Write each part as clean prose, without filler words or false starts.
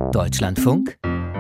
Deutschlandfunk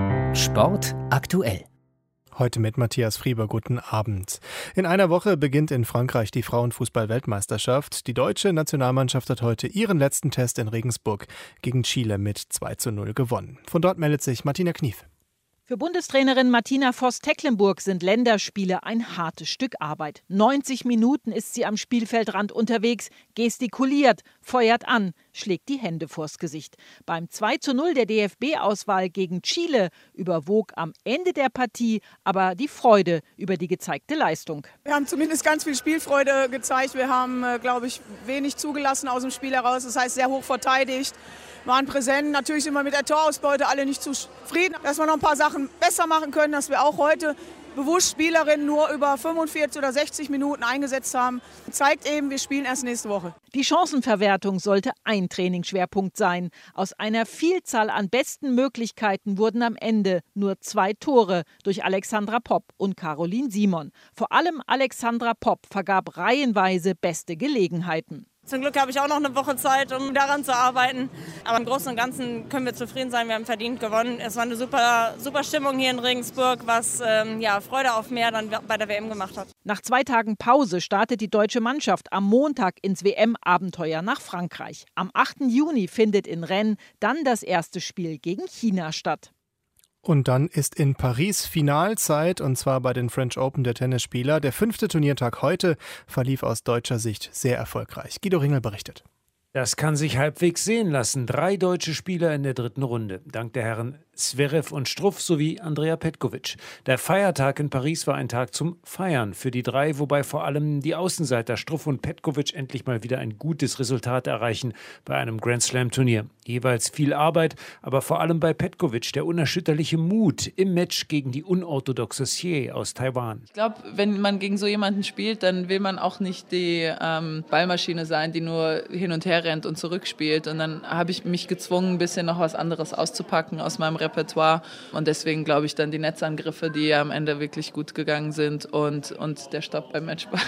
Sport aktuell. Heute mit Matthias Frieber, guten Abend. In einer Woche beginnt in Frankreich die Frauenfußball-Weltmeisterschaft. Die deutsche Nationalmannschaft hat heute ihren letzten Test in Regensburg gegen Chile mit 2:0 gewonnen. Von dort meldet sich Martina Knief. Für Bundestrainerin Martina Voss-Tecklenburg sind Länderspiele ein hartes Stück Arbeit. 90 Minuten ist sie am Spielfeldrand unterwegs, gestikuliert, feuert an, schlägt die Hände vors Gesicht. Beim 2:0 der DFB-Auswahl gegen Chile überwog am Ende der Partie aber die Freude über die gezeigte Leistung. Wir haben zumindest ganz viel Spielfreude gezeigt. Wir haben, glaube ich, wenig zugelassen aus dem Spiel heraus. Das heißt, sehr hoch verteidigt. Waren präsent. Natürlich sind wir mit der Torausbeute alle nicht zufrieden, dass wir noch ein paar Sachen besser machen können, dass wir auch heute bewusst Spielerinnen nur über 45 oder 60 Minuten eingesetzt haben. Zeigt eben, wir spielen erst nächste Woche. Die Chancenverwertung sollte ein Trainingsschwerpunkt sein. Aus einer Vielzahl an besten Möglichkeiten wurden am Ende nur 2 Tore durch Alexandra Popp und Caroline Simon. Vor allem Alexandra Popp vergab reihenweise beste Gelegenheiten. Zum Glück habe ich auch noch eine Woche Zeit, um daran zu arbeiten. Aber im Großen und Ganzen können wir zufrieden sein. Wir haben verdient gewonnen. Es war eine super Stimmung hier in Regensburg, was Freude auf mehr dann bei der WM gemacht hat. Nach 2 Tagen Pause startet die deutsche Mannschaft am Montag ins WM-Abenteuer nach Frankreich. Am 8. Juni findet in Rennes dann das erste Spiel gegen China statt. Und dann ist in Paris Finalzeit, und zwar bei den French Open der Tennisspieler. Der 5. Turniertag heute verlief aus deutscher Sicht sehr erfolgreich. Guido Ringel berichtet. Das kann sich halbwegs sehen lassen. 3 deutsche Spieler in der 3. Runde. Dank der Herren Zverev und Struff sowie Andrea Petkovic. Der Feiertag in Paris war ein Tag zum Feiern für die 3, wobei vor allem die Außenseiter Struff und Petkovic endlich mal wieder ein gutes Resultat erreichen bei einem Grand-Slam-Turnier. Jeweils viel Arbeit, aber vor allem bei Petkovic der unerschütterliche Mut im Match gegen die unorthodoxe Xie aus Taiwan. Ich glaube, wenn man gegen so jemanden spielt, dann will man auch nicht die Ballmaschine sein, die nur hin und her rennt und zurückspielt. Und dann habe ich mich gezwungen, ein bisschen noch was anderes auszupacken aus meinem Repertoire. Und deswegen glaube ich dann die Netzangriffe, die am Ende wirklich gut gegangen sind und der Stopp beim Matchball.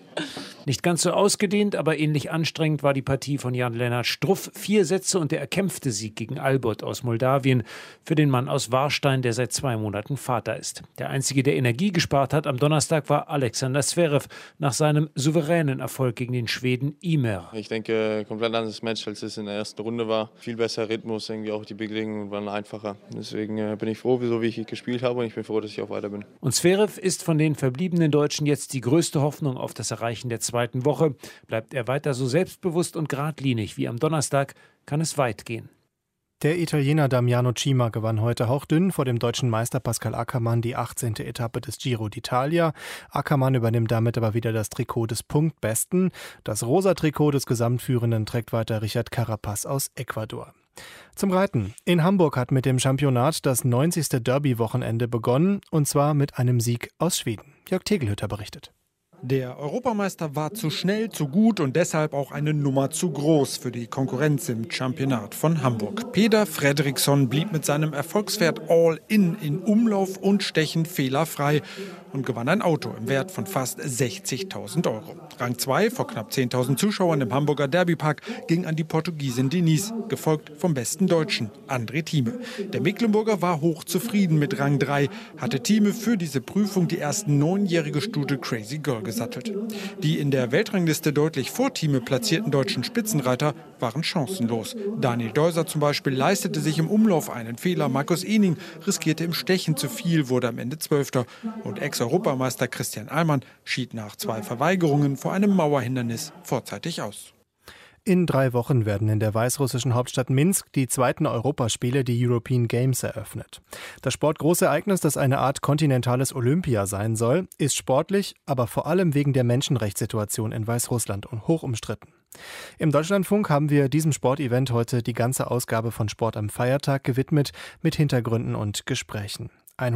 Nicht ganz so ausgedehnt, aber ähnlich anstrengend war die Partie von Jan-Lennart Struff. 4 Sätze und der erkämpfte Sieg gegen Albot aus Moldawien für den Mann aus Warstein, der seit 2 Monaten Vater ist. Der Einzige, der Energie gespart hat am Donnerstag, war Alexander Zverev nach seinem souveränen Erfolg gegen den Schweden Ymer. Ich denke, komplett anderes Match, als es in der ersten Runde war. Viel besser Rhythmus, irgendwie auch die Bedingungen waren einfacher. Deswegen bin ich froh, so wie ich gespielt habe, und ich bin froh, dass ich auch weiter bin. Und Zverev ist von den verbliebenen Deutschen jetzt die größte Hoffnung auf das Erreichen der 2. Woche. Bleibt er weiter so selbstbewusst und geradlinig wie am Donnerstag, kann es weit gehen. Der Italiener Damiano Cima gewann heute hauchdünn vor dem deutschen Meister Pascal Ackermann die 18. Etappe des Giro d'Italia. Ackermann übernimmt damit aber wieder das Trikot des Punktbesten. Das rosa Trikot des Gesamtführenden trägt weiter Richard Carapaz aus Ecuador. Zum Reiten. In Hamburg hat mit dem Championat das 90. Derby-Wochenende begonnen, und zwar mit einem Sieg aus Schweden. Jörg Tegelhütter berichtet. Der Europameister war zu schnell, zu gut und deshalb auch eine Nummer zu groß für die Konkurrenz im Championat von Hamburg. Peder Fredriksson blieb mit seinem Erfolgspferd All in Umlauf und Stechen fehlerfrei und gewann ein Auto im Wert von fast 60.000 €. Rang 2 vor knapp 10.000 Zuschauern im Hamburger Derbypark ging an die Portugiesin Denise, gefolgt vom besten Deutschen, André Thieme. Der Mecklenburger war hochzufrieden mit Rang 3, hatte Thieme für diese Prüfung die erst 9-jährige Stute Crazy Girl gesattelt. Die in der Weltrangliste deutlich vor Thieme platzierten deutschen Spitzenreiter waren chancenlos. Daniel Deuser zum Beispiel leistete sich im Umlauf einen Fehler. Markus Ening riskierte im Stechen zu viel, wurde am Ende 12. Und Ex-Europameister Christian Allmann schied nach 2 Verweigerungen vor einem Mauerhindernis vorzeitig aus. In 3 Wochen werden in der weißrussischen Hauptstadt Minsk die 2. Europaspiele, die European Games, eröffnet. Das Sportgroßereignis, das eine Art kontinentales Olympia sein soll, ist sportlich, aber vor allem wegen der Menschenrechtssituation in Weißrussland hoch umstritten. Im Deutschlandfunk haben wir diesem Sportevent heute die ganze Ausgabe von Sport am Feiertag gewidmet, mit Hintergründen und Gesprächen.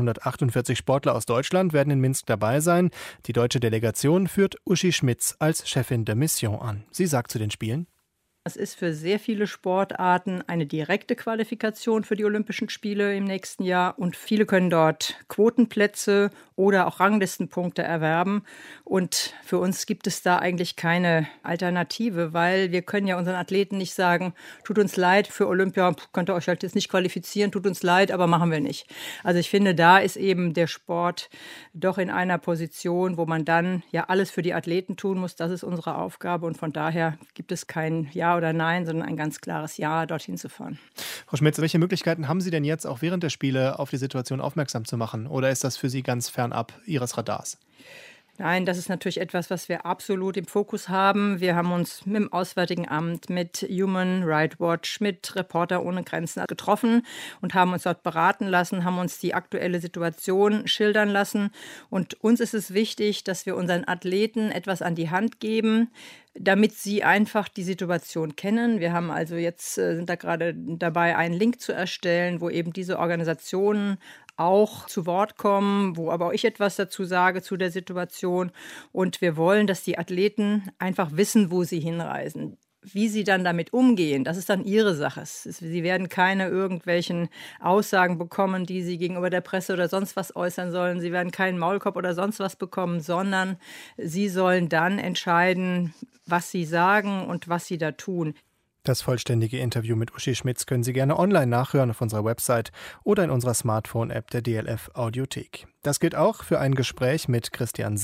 148 Sportler aus Deutschland werden in Minsk dabei sein. Die deutsche Delegation führt Uschi Schmitz als Chefin der Mission an. Sie sagt zu den Spielen: Es ist für sehr viele Sportarten eine direkte Qualifikation für die Olympischen Spiele im nächsten Jahr und viele können dort Quotenplätze oder auch Ranglistenpunkte erwerben. Und für uns gibt es da eigentlich keine Alternative, weil wir können ja unseren Athleten nicht sagen, tut uns leid, für Olympia könnt ihr euch halt jetzt nicht qualifizieren, tut uns leid, aber machen wir nicht. Also ich finde, da ist eben der Sport doch in einer Position, wo man dann ja alles für die Athleten tun muss. Das ist unsere Aufgabe und von daher gibt es kein Ja oder Nein, sondern ein ganz klares Ja, dorthin zu fahren. Frau Schmitz, welche Möglichkeiten haben Sie denn jetzt auch während der Spiele auf die Situation aufmerksam zu machen? Oder ist das für Sie ganz fernab Ihres Radars? Nein, das ist natürlich etwas, was wir absolut im Fokus haben. Wir haben uns mit dem Auswärtigen Amt, mit Human Rights Watch, mit Reporter ohne Grenzen getroffen und haben uns dort beraten lassen, haben uns die aktuelle Situation schildern lassen. Und uns ist es wichtig, dass wir unseren Athleten etwas an die Hand geben, damit sie einfach die Situation kennen. Wir haben also jetzt, sind da gerade dabei, einen Link zu erstellen, wo eben diese Organisationen auch zu Wort kommen, wo aber auch ich etwas dazu sage zu der Situation. Und wir wollen, dass die Athleten einfach wissen, wo sie hinreisen. Wie sie dann damit umgehen, das ist dann ihre Sache. Sie werden keine irgendwelchen Aussagen bekommen, die sie gegenüber der Presse oder sonst was äußern sollen. Sie werden keinen Maulkorb oder sonst was bekommen, sondern sie sollen dann entscheiden, was sie sagen und was sie da tun. Das vollständige Interview mit Uschi Schmitz können Sie gerne online nachhören auf unserer Website oder in unserer Smartphone-App der DLF Audiothek. Das gilt auch für ein Gespräch mit Christian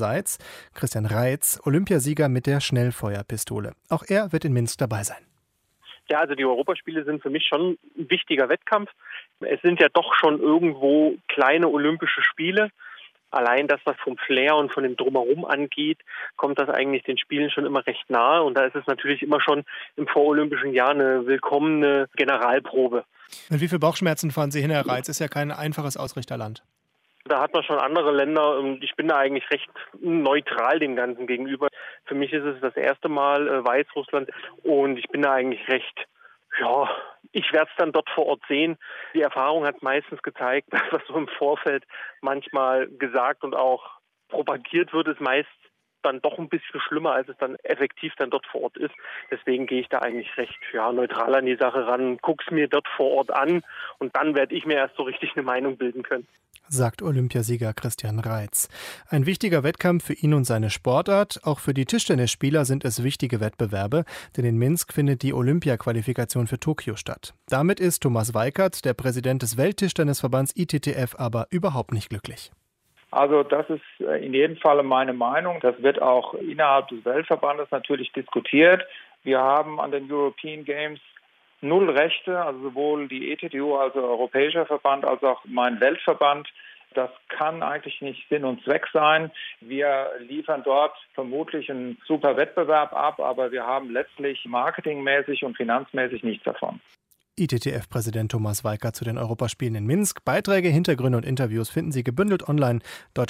Reitz, Olympiasieger mit der Schnellfeuerpistole. Auch er wird in Minsk dabei sein. Ja, also die Europaspiele sind für mich schon ein wichtiger Wettkampf. Es sind ja doch schon irgendwo kleine Olympische Spiele. Allein das, was vom Flair und von dem Drumherum angeht, kommt das eigentlich den Spielen schon immer recht nahe. Und da ist es natürlich immer schon im vorolympischen Jahr eine willkommene Generalprobe. Mit wie viel Bauchschmerzen fahren Sie hin, Herr Reitz? Ist ja kein einfaches Ausrichterland. Da hat man schon andere Länder und ich bin da eigentlich recht neutral dem Ganzen gegenüber. Für mich ist es das erste Mal Weißrussland und ich bin da eigentlich recht, ich werde es dann dort vor Ort sehen. Die Erfahrung hat meistens gezeigt, dass was so im Vorfeld manchmal gesagt und auch propagiert wird, ist meist dann doch ein bisschen schlimmer, als es dann effektiv dann dort vor Ort ist. Deswegen gehe ich da eigentlich recht neutral an die Sache ran, gucke es mir dort vor Ort an und dann werde ich mir erst so richtig eine Meinung bilden können. Sagt Olympiasieger Christian Reitz. Ein wichtiger Wettkampf für ihn und seine Sportart. Auch für die Tischtennisspieler sind es wichtige Wettbewerbe, denn in Minsk findet die Olympia-Qualifikation für Tokio statt. Damit ist Thomas Weikert, der Präsident des Welttischtennisverbands ITTF, aber überhaupt nicht glücklich. Also das ist in jedem Fall meine Meinung. Das wird auch innerhalb des Weltverbandes natürlich diskutiert. Wir haben an den European Games 0 Rechte, also sowohl die ETTU, also Europäischer Verband, als auch mein Weltverband. Das kann eigentlich nicht Sinn und Zweck sein. Wir liefern dort vermutlich einen super Wettbewerb ab, aber wir haben letztlich marketingmäßig und finanzmäßig nichts davon. ITTF-Präsident Thomas Weikert zu den Europaspielen in Minsk. Beiträge, Hintergründe und Interviews finden Sie gebündelt online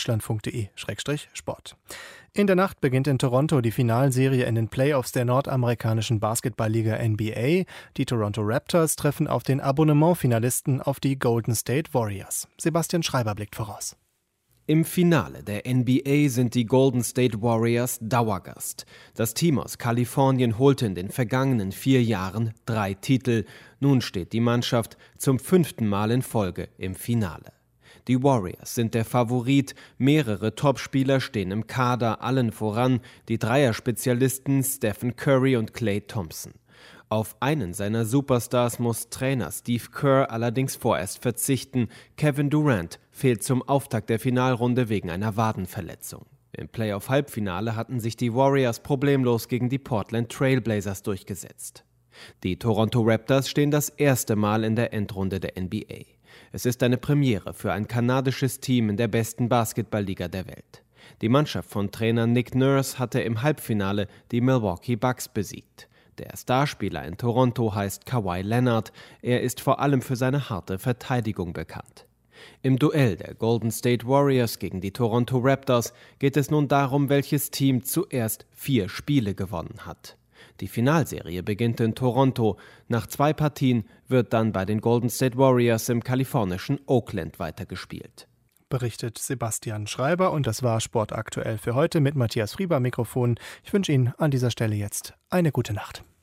deutschlandfunk.de/sport. In der Nacht beginnt in Toronto die Finalserie in den Playoffs der nordamerikanischen Basketballliga NBA. Die Toronto Raptors treffen auf den Abonnement-Finalisten auf die Golden State Warriors. Sebastian Schreiber blickt voraus. Im Finale der NBA sind die Golden State Warriors Dauergast. Das Team aus Kalifornien holte in den vergangenen 4 Jahren 3 Titel. Nun steht die Mannschaft zum 5. Mal in Folge im Finale. Die Warriors sind der Favorit, mehrere Topspieler stehen im Kader, allen voran die Dreierspezialisten Stephen Curry und Klay Thompson. Auf einen seiner Superstars muss Trainer Steve Kerr allerdings vorerst verzichten. Kevin Durant fehlt zum Auftakt der Finalrunde wegen einer Wadenverletzung. Im Playoff-Halbfinale hatten sich die Warriors problemlos gegen die Portland Trail Blazers durchgesetzt. Die Toronto Raptors stehen das erste Mal in der Endrunde der NBA. Es ist eine Premiere für ein kanadisches Team in der besten Basketballliga der Welt. Die Mannschaft von Trainer Nick Nurse hatte im Halbfinale die Milwaukee Bucks besiegt. Der Starspieler in Toronto heißt Kawhi Leonard. Er ist vor allem für seine harte Verteidigung bekannt. Im Duell der Golden State Warriors gegen die Toronto Raptors geht es nun darum, welches Team zuerst 4 Spiele gewonnen hat. Die Finalserie beginnt in Toronto. Nach 2 Partien wird dann bei den Golden State Warriors im kalifornischen Oakland weitergespielt. Berichtet Sebastian Schreiber und das war Sport aktuell für heute mit Matthias Frieber am Mikrofon. Ich wünsche Ihnen an dieser Stelle jetzt eine gute Nacht.